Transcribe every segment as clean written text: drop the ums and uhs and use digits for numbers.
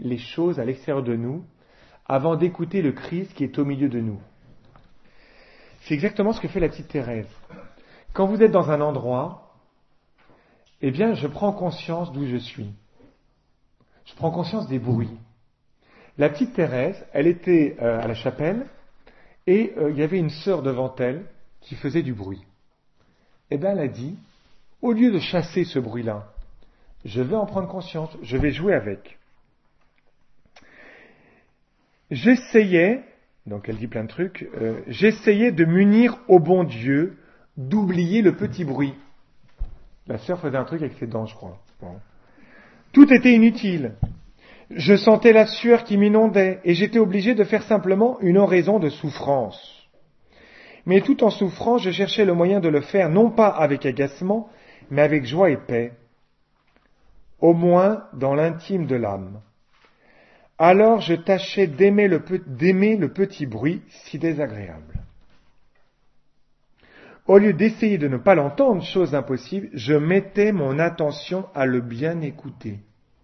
les choses à l'extérieur de nous avant d'écouter le Christ qui est au milieu de nous. C'est exactement ce que fait la petite Thérèse. Quand vous êtes dans un endroit, eh bien, je prends conscience d'où je suis. Je prends conscience des bruits. La petite Thérèse, elle était à la chapelle et il y avait une sœur devant elle qui faisait du bruit. Eh bien, elle a dit, au lieu de chasser ce bruit-là, je vais en prendre conscience, je vais jouer avec. J'essayais, donc elle dit plein de trucs, j'essayais de m'unir au bon Dieu, d'oublier le petit bruit. La sœur faisait un truc avec ses dents, je crois. Bon. Tout était inutile. Je sentais la sueur qui m'inondait et j'étais obligé de faire simplement une oraison de souffrance. Mais tout en souffrant, je cherchais le moyen de le faire non pas avec agacement, mais avec joie et paix, au moins dans l'intime de l'âme. Alors je tâchais d'aimer le petit bruit si désagréable. Au lieu d'essayer de ne pas l'entendre, chose impossible, je mettais mon attention à le bien écouter.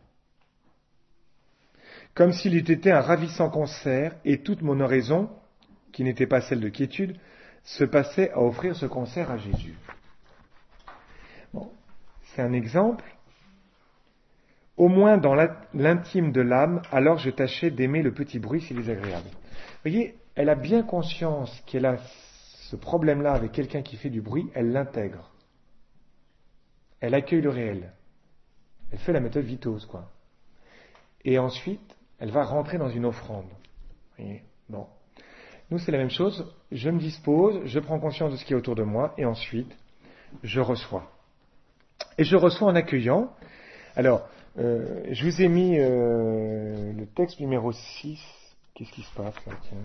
Comme s'il eût été un ravissant concert et toute mon oraison, qui n'était pas celle de quiétude, se passait à offrir ce concert à Jésus. Bon, c'est un exemple. Au moins dans l'intime de l'âme, alors je tâchais d'aimer le petit bruit si désagréable. Vous voyez, elle a bien conscience qu'elle a ce problème-là avec quelqu'un qui fait du bruit, elle l'intègre. Elle accueille le réel. Elle fait la méthode Vitos, quoi. Et ensuite, elle va rentrer dans une offrande. Vous voyez, bon. Nous, c'est la même chose. Je me dispose, je prends conscience de ce qui est autour de moi, et ensuite, je reçois. Et je reçois en accueillant. Alors, je vous ai mis le texte numéro 6. Qu'est-ce qui se passe là, tiens.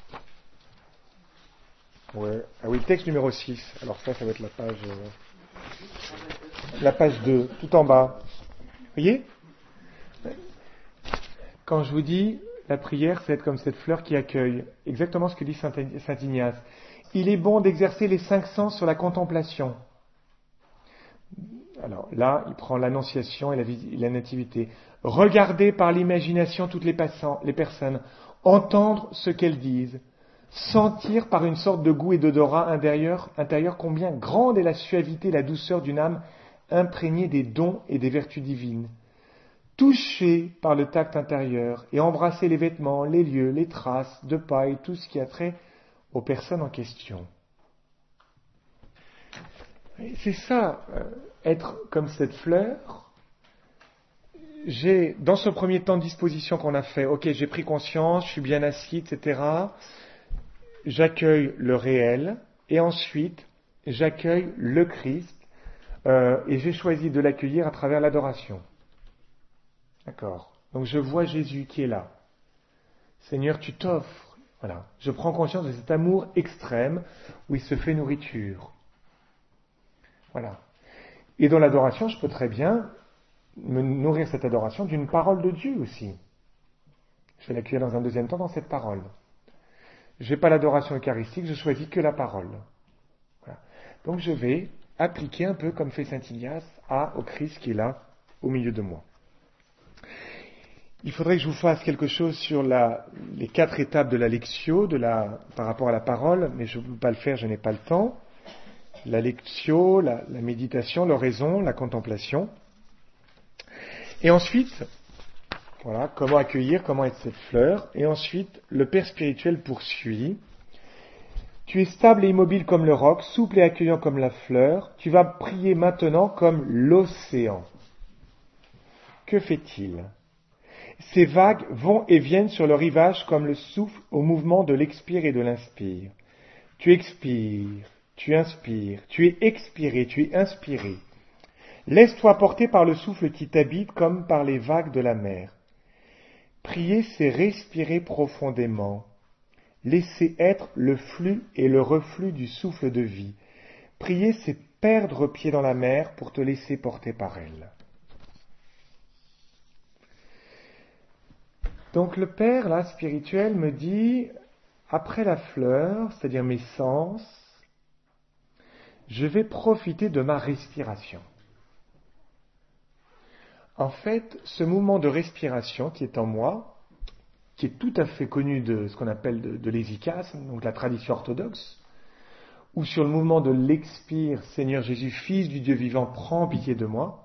Ouais. Ah oui, le texte numéro 6. Alors ça va être la page 2, tout en bas. Vous voyez ? Quand je vous dis, la prière, c'est être comme cette fleur qui accueille. Exactement ce que dit Saint Ignace. Il est bon d'exercer les 5 sens sur la contemplation. Alors là, il prend l'annonciation et la nativité. Regarder par l'imagination toutes les personnes, entendre ce qu'elles disent, sentir par une sorte de goût et d'odorat intérieur combien grande est la suavité et la douceur d'une âme imprégnée des dons et des vertus divines. Toucher par le tact intérieur et embrasser les vêtements, les lieux, les traces de pas et tout ce qui a trait aux personnes en question. C'est ça, être comme cette fleur. J'ai, dans ce premier temps de disposition qu'on a fait, ok, j'ai pris conscience, je suis bien assis, etc. J'accueille le réel et ensuite j'accueille le Christ et j'ai choisi de l'accueillir à travers l'adoration. D'accord. Donc je vois Jésus qui est là. Seigneur, tu t'offres. Voilà. Je prends conscience de cet amour extrême où il se fait nourriture. Voilà. Et dans l'adoration, je peux très bien me nourrir cette adoration d'une parole de Dieu aussi. Je vais l'accueillir dans un deuxième temps dans cette parole. Je n'ai pas l'adoration eucharistique, je choisis que la parole. Voilà. Donc je vais appliquer un peu comme fait Saint Ignace au Christ qui est là au milieu de moi. Il faudrait que je vous fasse quelque chose sur les 4 étapes de la lectio, par rapport à la parole, mais je ne peux pas le faire, je n'ai pas le temps. La lectio, la méditation, l'oraison, la contemplation. Et ensuite, voilà, comment accueillir, comment être cette fleur. Et ensuite, le Père spirituel poursuit. Tu es stable et immobile comme le roc, souple et accueillant comme la fleur. Tu vas prier maintenant comme l'océan. Que fait-il ? Ces vagues vont et viennent sur le rivage comme le souffle au mouvement de l'expire et de l'inspire. Tu expires, tu inspires, tu es expiré, tu es inspiré. Laisse-toi porter par le souffle qui t'habite comme par les vagues de la mer. Prier, c'est respirer profondément. Laisser être le flux et le reflux du souffle de vie. Prier, c'est perdre pied dans la mer pour te laisser porter par elle. Donc le Père, là, spirituel, me dit, après la fleur, c'est-à-dire mes sens, je vais profiter de ma respiration. en fait, ce mouvement de respiration qui est en moi, qui est tout à fait connu de ce qu'on appelle de l'hésychasme, donc la tradition orthodoxe, ou sur le mouvement de l'expire, Seigneur Jésus, Fils du Dieu vivant, prends pitié de moi,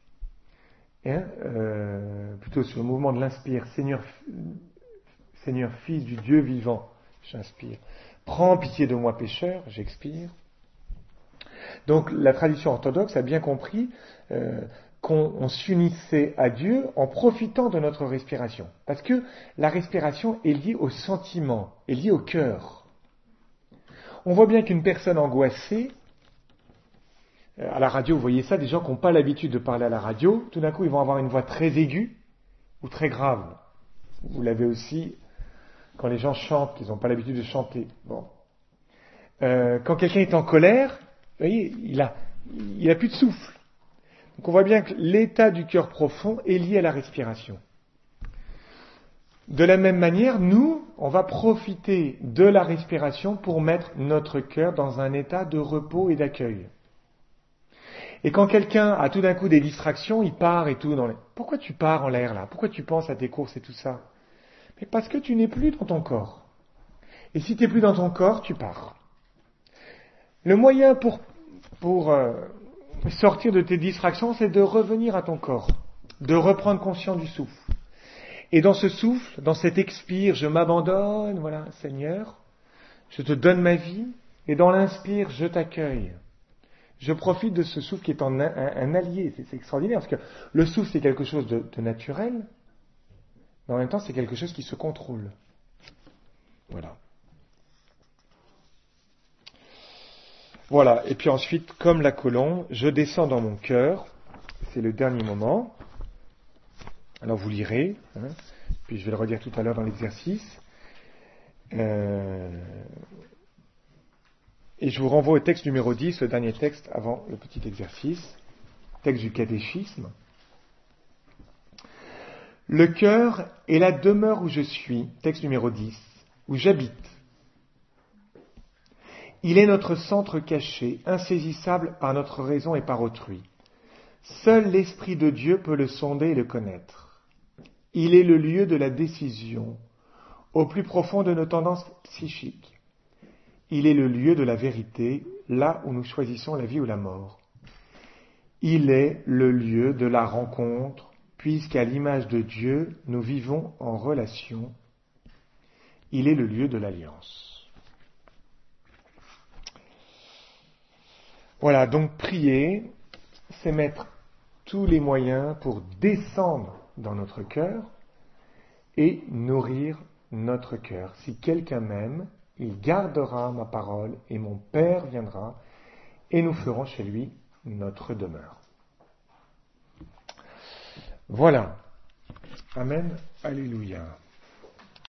plutôt sur le mouvement de l'inspire, Seigneur, Fils du Dieu vivant, j'inspire, prends pitié de moi pécheur, j'expire. Donc la tradition orthodoxe a bien compris qu'on s'unissait à Dieu en profitant de notre respiration. Parce que la respiration est liée au sentiment, est liée au cœur. On voit bien qu'une personne angoissée, à la radio, vous voyez ça, des gens qui n'ont pas l'habitude de parler à la radio, tout d'un coup ils vont avoir une voix très aiguë ou très grave. Vous l'avez aussi quand les gens chantent, ils n'ont pas l'habitude de chanter. Bon. Quand quelqu'un est en colère, vous voyez, il a plus de souffle. Donc on voit bien que l'état du cœur profond est lié à la respiration. De la même manière, nous, on va profiter de la respiration pour mettre notre cœur dans un état de repos et d'accueil. Et quand quelqu'un a tout d'un coup des distractions, il part et tout. Pourquoi tu pars en l'air là? Pourquoi tu penses à tes courses et tout ça? Mais parce que tu n'es plus dans ton corps. Et si tu n'es plus dans ton corps, tu pars. Le moyen pour sortir de tes distractions, c'est de revenir à ton corps, de reprendre conscience du souffle. Et dans ce souffle, dans cet expire, je m'abandonne, voilà, Seigneur, je te donne ma vie, et dans l'inspire, je t'accueille. Je profite de ce souffle qui est un allié, c'est extraordinaire, parce que le souffle c'est quelque chose de naturel, mais en même temps c'est quelque chose qui se contrôle. Voilà. Voilà, et puis ensuite, comme la colombe, je descends dans mon cœur, c'est le dernier moment. Alors vous lirez, puis je vais le redire tout à l'heure dans l'exercice. Et je vous renvoie au texte numéro 10, le dernier texte avant le petit exercice, texte du catéchisme. Le cœur est la demeure où je suis, texte numéro 10, où j'habite. Il est notre centre caché, insaisissable par notre raison et par autrui. Seul l'Esprit de Dieu peut le sonder et le connaître. Il est le lieu de la décision, au plus profond de nos tendances psychiques. Il est le lieu de la vérité, là où nous choisissons la vie ou la mort. Il est le lieu de la rencontre, puisqu'à l'image de Dieu, nous vivons en relation. Il est le lieu de l'alliance. Voilà, donc prier, c'est mettre tous les moyens pour descendre dans notre cœur et nourrir notre cœur. Si quelqu'un m'aime, il gardera ma parole et mon Père viendra et nous ferons chez lui notre demeure. Voilà. Amen. Alléluia.